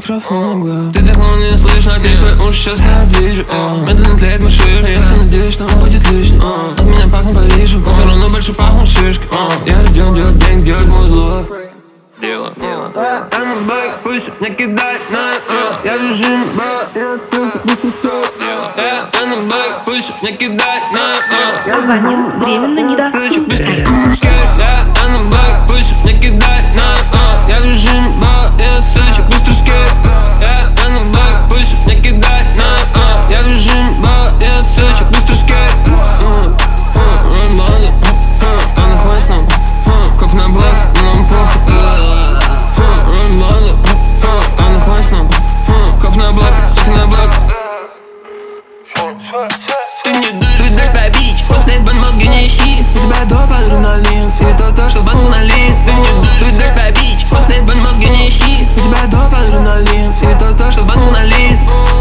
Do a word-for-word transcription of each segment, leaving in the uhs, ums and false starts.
микрофон. Ты так не слышно, надеюсь, твои уши сейчас не движу. Медленно тлеет мой шиш, я все надеюсь, что он будет лишним. От меня пахнет Парижем, все равно больше пахнут шишки. Я рожден делать деньги, делать музло. Дело, дело. Я на бэк, пусть не кидать на я режим, ба, я на бэк, пусть не кидать на Звоним, временно недоступен. Я на бэк, пусть не кидать на я режим, ба, я сычу, быстро скейт. Я на бэк, пусть не кидать на я режим, ба, я сычу, быстро скейт. Роль-модель, она хватит нам, как на блэк, нам похуй. Роль-модель, она хватит нам, как на блэк, сука на блэк. Ты не дашь побить, после банмозги не ищи. У тебя доп адреналин, и то то, что банку налит. Ты не дашь побить, после банмозги не ищи. У тебя доп адреналин, и то то, что банку налит.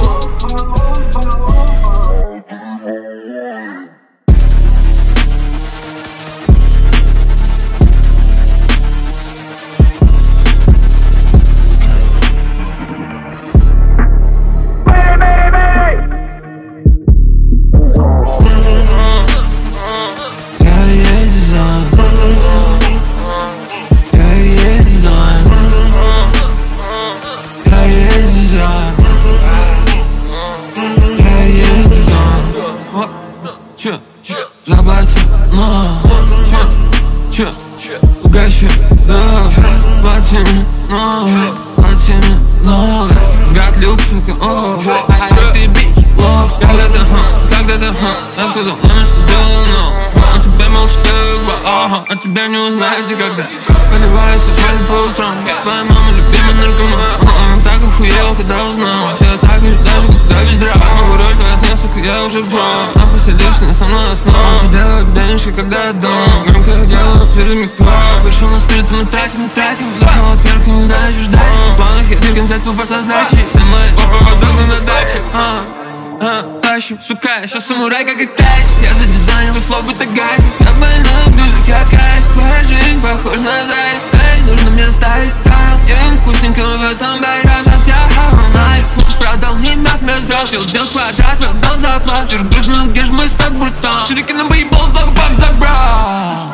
Заплати, но Че, угощу, да. Плати мне много, плати мне много. Взгляд люк, сука, о, а ты бич, лов. Когда-то, когда-то, я сказал, маме, что сделал, но он тебе молчит, ага, а тебя не узнает никогда. Поливайся, пали по утрам. Твоя мама любимая наркоман. Она так охуела, когда узнала. Все так и даже когда без драк. Могу роль твоя сня, сука, я уже в дрон. А поселишься со мной основа. Все делают денежки, когда я дома. Громко их делаю перед микро. Вышел на стрит, мы тратим, мы тратим. Захал перк, не даешь ждать. В планах я дыркам взять тупо со сдачи. Все мои подобны на даче. А, тащим, сука, я щас самурай, как и тащим. Я за дизайном, твой флоу будто газик. Я больной, близок, я кайф. Твоя жизнь похож на заяц. Эй, нужно мне ставить тайл. Я им вкусненьким в этом баре. Сейчас я хаванай. Продал немят, мне сдал. Съел дел квадрат, отдал заплату. Грустно, где ж мы с тобой там? Сюрики на боебол, только пап забрал.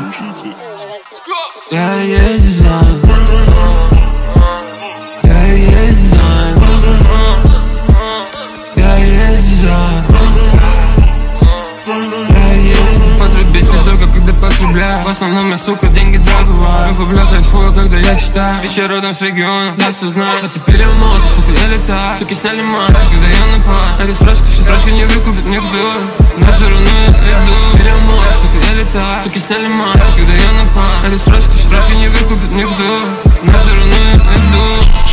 Я есть дизайн. Я есть дизайн. Я есть дизайн. Я есть потребитель только когда потребляю. В основном я, сука, деньги добываю. Куплю кайфую, когда я читаю. Еще родом с региона, я все знаю. А теперь я в мозг, сука, я летаю. Суки сняли маски, когда я напал. Эти срочки, сейчас срочки не выкупит никто. Но все равно я иду. Теперь я в мозг, сука, я летаю. Суки сняли маски, когда я напал. Эти срочки, сейчас срочки не выкупит никто. Но все равно я иду.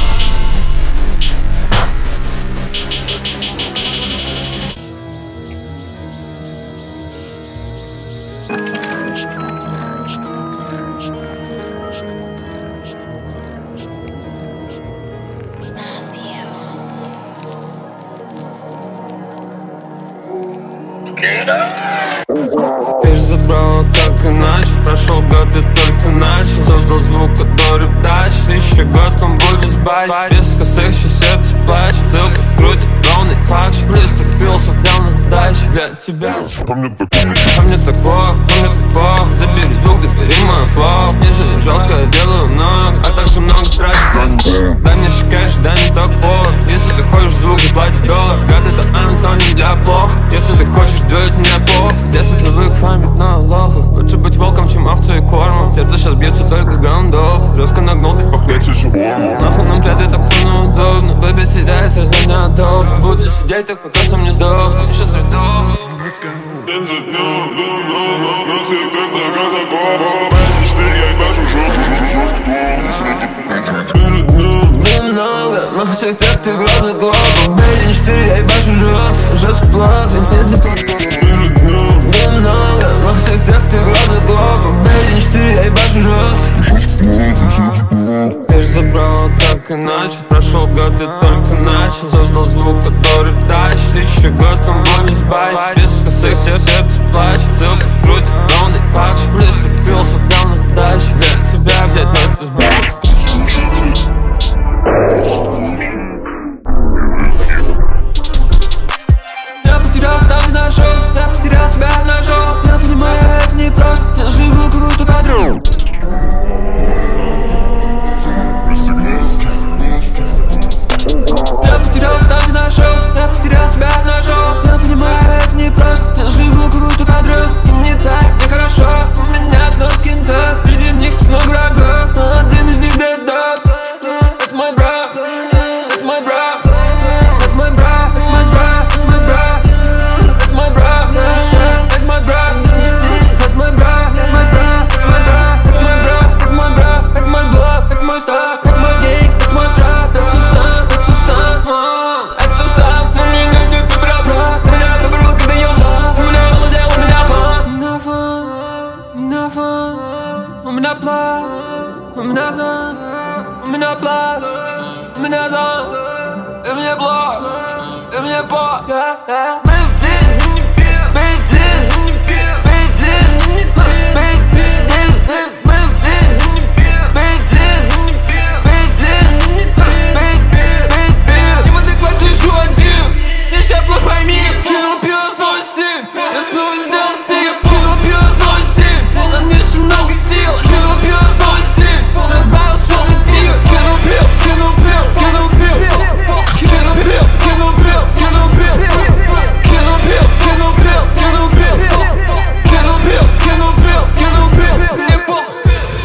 Ты ж забрала так иначе. Прошел год и только начал. Создал звук, который тащит. Еще год он будет сбать. Без косых сейчас сердце плачет. Ссылка крутит ровный факт. Приступился, взял на сдачу. Для тебя а мне такое, а мне такое. Забери звук, забери мой флоу. Мне же жалко, я делаю много, а также много трачу. Дай мне кэш, дай мне так повод. Если ты хочешь звук, заплати доллар. Взгляд это антоним для плох. Если ты хочешь делать мне плохо. Здесь я привык фармить на лохах. Лучше быть волком, чем овцой и кормом. Сердце сейчас бьется только с гандов. Резко нагнул, ты похлеще живому. Нахуй нам пляты так со мной удобно. Бэби теряется, знания долг. Буду сидеть так, пока сам не сдох. Еще три доллара. День за днем, днем, днем, на всех так нагадок. Эти четыре, я ебашу жопу. Перед днем немного, на всех так ты глаза глаза. Эти четыре, я ебашу жестко. Жестко плак, день семь за перед днем немного, на всех так ты глаза глаза. Эти четыре, я ебашу жестко. Ты ж забрала так иначе. Прошел год и только начал. Создал звук, который тащит. Еще год он будет сбать. Без косых сердце плачет. Ссылка крутит ровный факт. Приступился, взял на сдачу. Для тебя взять эту сбать. по, мы вниз, Бейблиз, Бейблиз, мы вниз, Бейблиз, Бейблиз, не в адеквате еще один, я ща плохо пойми, кинул пиво снова семь, я снова сделал стиль, кинул пиво снова семь, на мне еще много сил, кинул пиво снова семь, разбавил все за тир, кинул пиво, кинул пиво, кинул пиво, кинул пиво, кинул пиво, кинул пиво, кинул пиво, кинул пиво, кинул пиво, кинул пиво, кинул пиво, кинул пиво, мне похуй.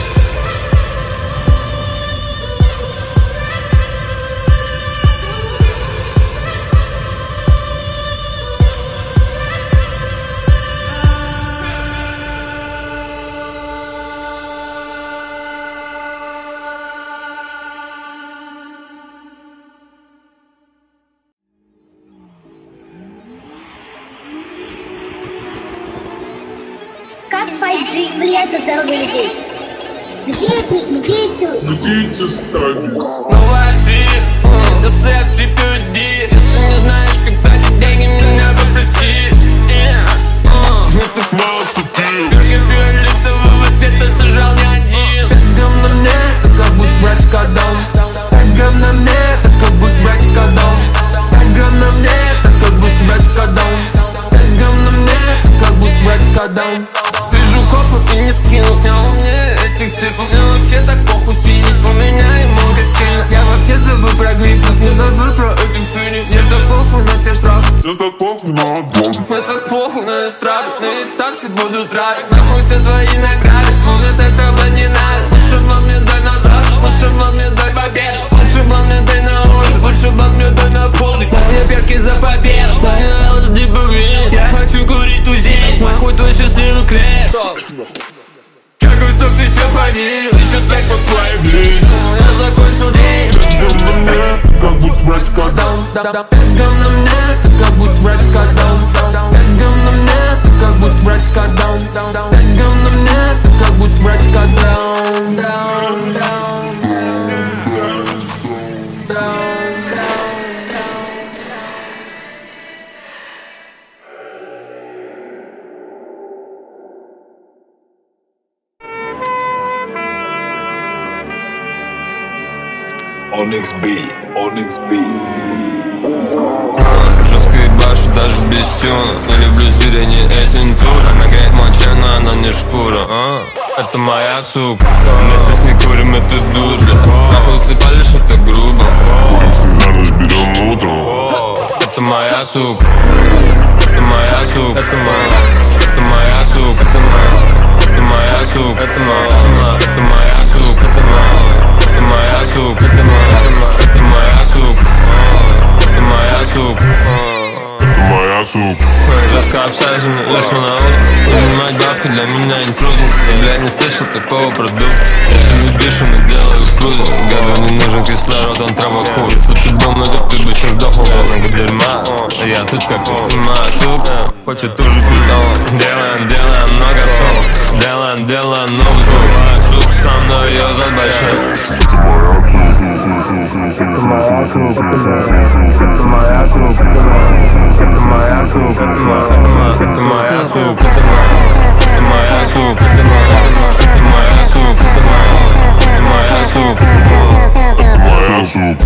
Как файв джи влияет на здоровье людей? Где эти, где эти? Где эти стадии? Снова ты, я сэп, ты пюди. Если не знаешь, как тратить деньги, меня попроси. Это масса пил. Перки фиолетового цвета сажал не один. Пять грамм на мне, это как будто брать кадам. Пять грамм на мне, это как будто брать кадам. Пять грамм на мне, это как будто брать кадам. Пять грамм на мне, это как будто брать кадам. Вижу копа и не скинул, снял мне этих цифр. Мне вообще так похуй свидеть, у меня и много сильно. Я вообще забыл про грипп, не забыл про этих свиней. Мне так похуй на те штрафы, Мне так похуй на отбор. мне так похуй на эстраду. Но и так все будут рады, нахуй все твои награды. Но мне так того не надо, лучше блан мне дай назад, лучше блан мне дай победу, лучше блан мне дай на ужин, лучше блан мне дай на полдник. Дай мне перки за победу, дай мне эл эс ди побед. Я хочу курить узель, нахуй твой счастливый клей. Какой стоп, ты все поверил, еще так по твоей блин. Я закончил день. Пять грамм на мне, это как будто брать кадам. Пять грамм на мне, это как будто брать кадам. Пять грамм на мне, это как будто брать кадам. Пять грамм на мне, это как будто брать кадам. Onyx Beat, Onyx Beat. Жестко ебашу даже без тюна. Не люблю зверя, не эссенцура. Она греет мочена, она не шкура, а? Это моя сука. Вместе с ней курим, это дура. Нахуй ты палишь, это грубо. Курим всю за ночь, берем утром. Это моя сука. Это моя сука. Это моя. Это моя сука. Это моя. Это моя сука. Это моя. Это моя сука. Это моя. Это моя сука. Это моя. Это моя сука. Это моя сука. Это моя сука. Жестко обсаженный, вышел на утро. Принимать бабки для меня не трудно. Я, блядь, не слышал такого продукта. Если не дышим и делаю круто. Году не нужен кислород, он травокур. Если ты был много, ты бы сейчас сдохнул полного дерьма. А я тут как ты понимаешь, сука. Хочет тоже пить, но делаем, делаем много шоу. Делаем, делаем новый звук. Сука, со мной ее зад большой. Это моя сука. Это моя сука. Это моя сука. Это моя сука. Это моя сука. Это моя сука. Это моя сука. Это моя сука.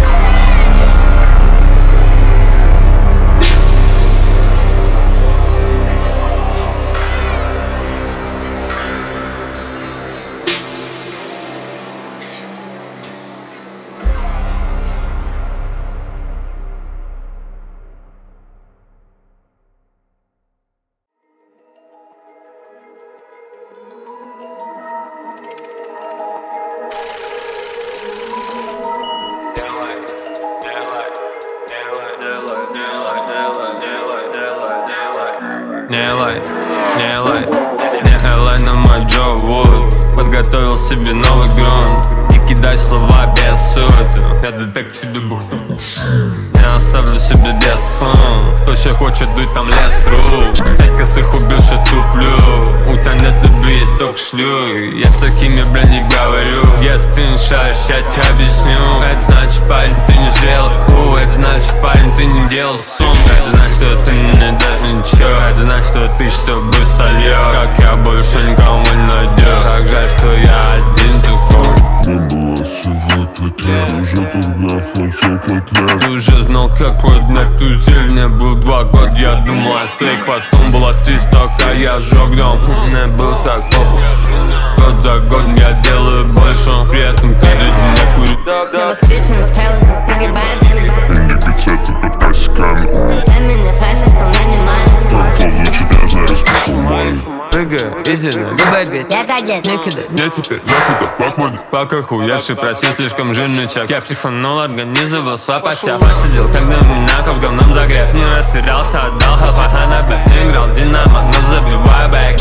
Не лай, не лай, не лай на мой Джо Вуд. Подготовил себе новый грунт. Не кидай слова без сути. Я детектив чудо бухту. Не я оставлю себе лесу. Кто еще хочет дуть, там лес.ру. Пять косых убивших туплю. У тебя нет любви, есть только шлю. Я с такими, бля, не говорю. Если ты не шаришь, я тебе объясню. Это значит, парень, ты не зрел. У, это значит, парень, ты не делал сум. Это значит, что ты не дашь ничего. Это значит, что ты все бы сольешь. Как я больше никого не найду. Так жаль, что я один такой. Не было сегодня, уже тогда хотел котлет. Ты уже знал, какой дня тузель. Мне был два года, я думал, я стейк. Потом была триста, я жёг дом. Мне был так похуй. Год за годом я делаю больше. При этом каждый день я курю. Я воспитан, хеллс, погибаем. Индикацеты под косяками. Эмини, фэшн, что нанимаем. Танцол звучит, я знаю, расписал мой. Прыгай, иди на любой бит. Я кадет. Некогда, не теперь, жёстко, как моди. Пока хуявший просил слишком жирный чек. Я психанул, организовал свапася. Посидел, когда меня как говном загреб. Не растерялся, отдал хапаха на бэк. Не играл в Динамо, но забивай бэк.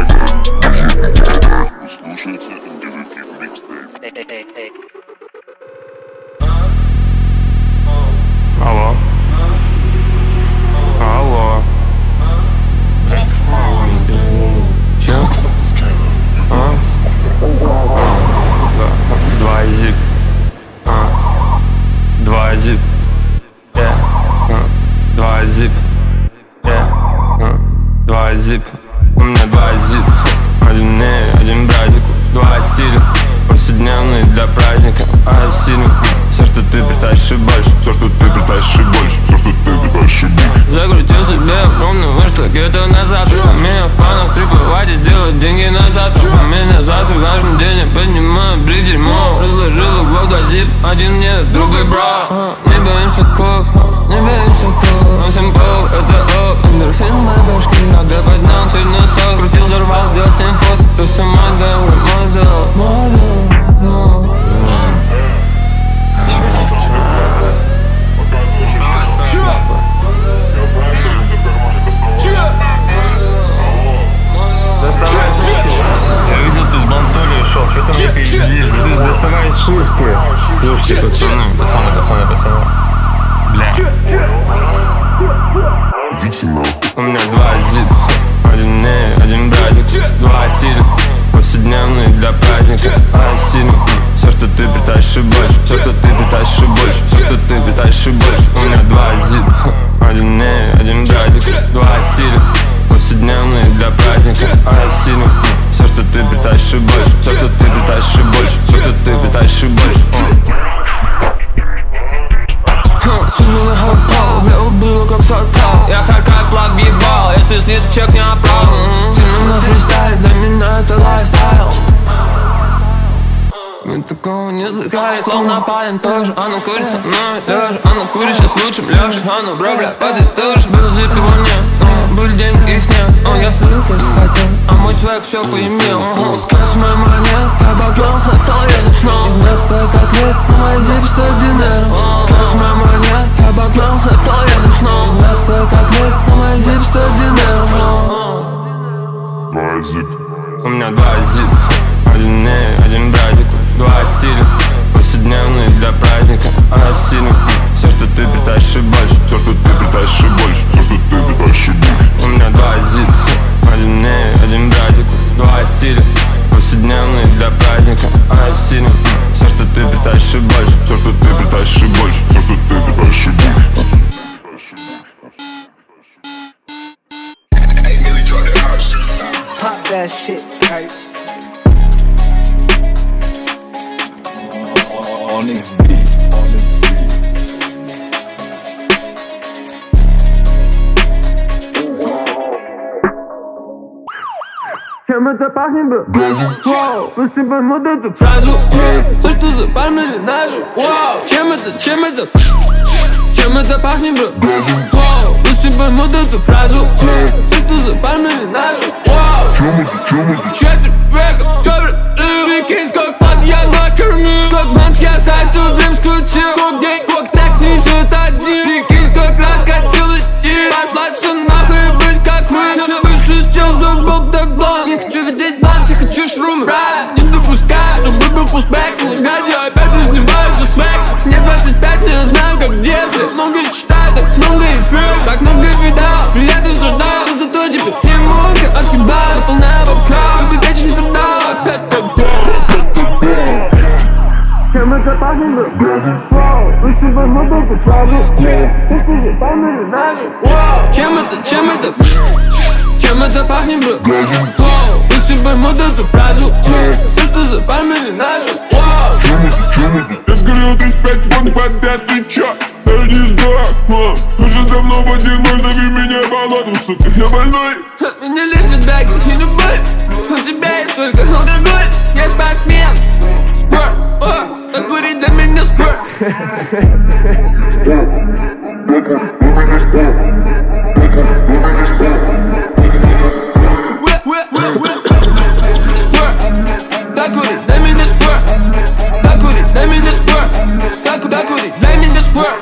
Слушайте эн ди ви микстейп. Алло. Алло. Чё? А? А? Два зип. А? Два зип. Yeah. А? Два зип. Yeah. А? Два зип. У меня два зип. Один мне, один братику. Два стиля. Повседневный для праздника. А сильный. Все, что ты питаешь и больше. Все, что ты питаешь и больше. Все, что ты питаешь и больше. Закрутил себе огромный вышток где-то назад. Меня фанов прибывать и сделать деньги назад. А меня завтра важный день, я поднимаю брик дерьмо. Разложил углов два зип, один мне, другой бро. Не боимся коп, не боимся коп. Мы всем пол, это оп. Эндорфин в моей башке, когда поднял цветной сок. Крутил, взорвал, сделал с ним фото. То все модел, модел, модел. Я видел, ты с Бантоли шел, что там не пиздишь, ты доставай шутки. Слушайте, пацаны, пацаны, пацаны, пацаны. Бля. Идите нахуй. У меня два зип, один мне, один братик. Два стиля, повседневный для праздника. А сильный, все, что ты питаешь и больше. Все, что ты питаешь и больше. Все, что ты питаешь и больше. У меня два зип, один мне, один братик. Два стиля, повседневный для праздника. А сильный, все, что ты питаешь и больше. Все, что ты питаешь и больше. Все, что ты питаешь и больше. Сильно на хапал, бля, убила как сатал. Я харкай плаг въебал, если слит чек не оправдан. Сильно на фристайл, для меня это лайфстайл. Мы такого не слыхали, словно парень тоже. Она курит со мной лежа, она курит сейчас лучше Леша. Она, бро, бля, подытожишь, был зип его нет. Были деньги, их нет, я слился, хотел. А мой свек все поимел. Скажешь мой монет, обогнал, это я начну. Из мест твой котлет, а мой зип сто динар. Скажешь мой монет, обогнал, это я начну. Из мест твой котлет, а мой зип сто динар. Два зип. У меня два зип, один мне, один братику. Два стиля, повседневный для праздника. А сильный, все, что ты питаешь и больше. Все, что ты питаешь и больше. Все, что ты питаешь и больше. У меня два зип, один мне, один братику. Два стиля, повседневный для праздника. А сильный, все, что ты питаешь и больше. Все, что ты питаешь и больше. Все, что ты питаешь и больше. Pop that shit, guys. Onyx beat, Onyx beat. Чем это пахнет, бро? Вау, пусть поймут эту фразу. Все, что запомнили даже. Вау, чем это, чем это? Чем это пахнет, бро? Вау, пусть поймут эту фразу. Все, что запомнили даже. Вау, Чем это, чем это? четыре века, добрый, прикинь, сколько под я накормил. Как банк я сайт время скрутил. Сколько день, сколько так не жит один. Прикинь, сколько раз катилась стиль. Послать все нахуй и быть как вы. Я выше с тем, забыл так блан. Не хочу видеть банк, я хочу шрумы. Не допускай, чтобы был пустбэк. Не гади, опять издеваешься свек. Мне двадцать пять, но я знаю, как детли. Много читаю. Чем это, чем это, чем это пахнет, бро? Если поймут эту фразу, все, что запомнили наши. Я сгорел тридцать пять вон подряд, ты чё? Я не знаю, уже давно водяной, зови меня болотом, сука, я больной. Меня лечит дагер и любовь. У тебя есть только алкоголь. Я спортсмен, спорт, о, так курить для меня спорт. Спорт, так курить для меня спорт. Так курить для меня спорт. Так курить для меня спорт.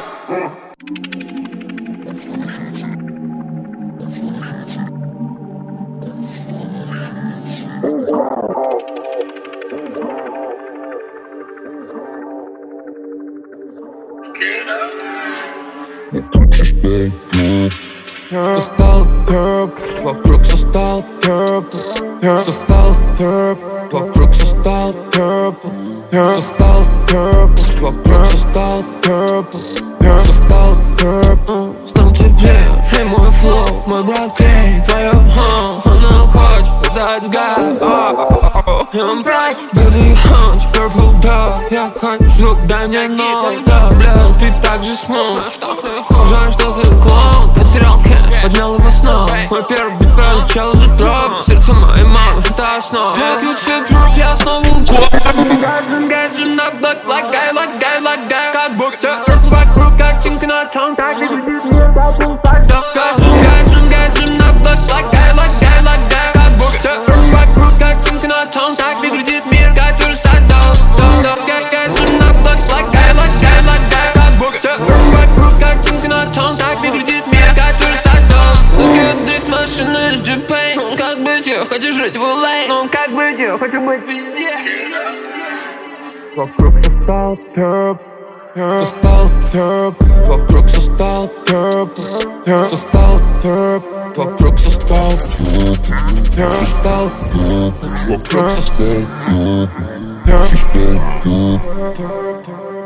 Все стало purple, вокруг все стало purple. Все стало purple, вокруг все стало purple. Все стало purple, вокруг все стало purple. Все стало purple. Стал теплее, и мой флоу, мой брат клей, твое хом. Она хочет, когда сгорает. И он прочь, baby hunch, purple dog. Я хочу, дай мне ноль, да, бля, ты так же смог. Жаль, что ты клоун, ты терял кэш, поднял его снова. Мой первый бит прозвучал из утробы. Сердце моей мамы, это основа. Я ключи труп, я снова угол. Гаджин, гаджин, на блок, лагай, лагай, лагай. Как боксер, вокруг, как чемпионатом. Так и будет мне, как полтора. Гаджин, гаджин, гаджин, на блок, лагай, лагай, лагай. Как боксер, вокруг, как чемпионатом. Так выглядит мир, который создал. Гаджин, на блок, лагай, лагай, лагай. Как боксер, вокруг, как чемпионатом. Так выглядит мир, который создал. Дрифт машины с джипей. Ну как быть, я хочу жить в Л А. Ну как быть, я хочу быть везде. Вокруг все стало purple. Все стало purple. Вокруг все стало purple. Все стало purple. Вокруг все стало purple. Все стало purple. Вокруг все стало purple. Все стало purple.